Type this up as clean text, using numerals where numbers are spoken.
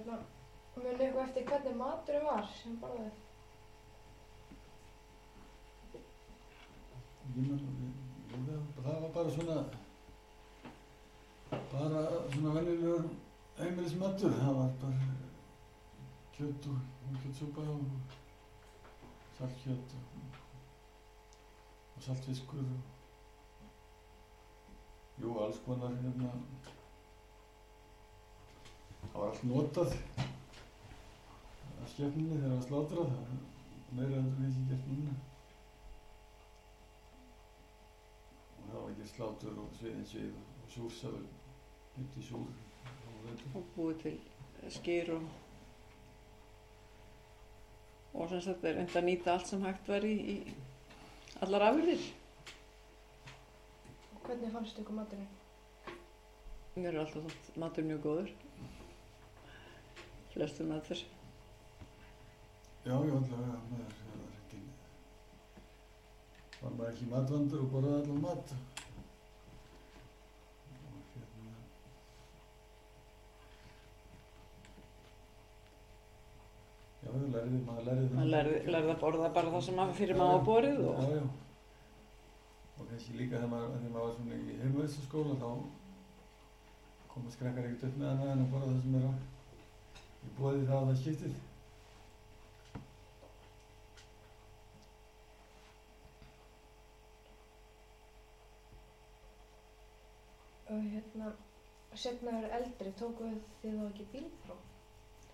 Muni eitthvað eftir hvernig maturinn var sem borðaði? Það var bara svona venjulegur heimilismatur. Það var bara kjöt og kjötsúpa og saltkjöt og saltfiskur og alls konar það var allt notað af skepnunni þegar það var slátrað. Það var meira heldur en ekki gert núna. Og það var ekki slátur og svið og súrsaður, nudd í súr og búið til skyr og sem sagt reynt að nýta allt sem hægt var í allar afurðir. Og hvernig fannst ykkur maturinn? Mér er alltaf þótt matur mjög góður. Flestum matur. Já, allavega var maður ekki matvandur og borðaði allan mat. Maður lærði að borða bara það sem fyrir maður á borðið og... Já. Og kannski líka þegar maður var svona í heimavistskóla þá komast krakkar ekkert upp með annað en að borða það sem í boði það skiptið. Og seinna þegar eldri tókuð þið þá ekki bílpróf?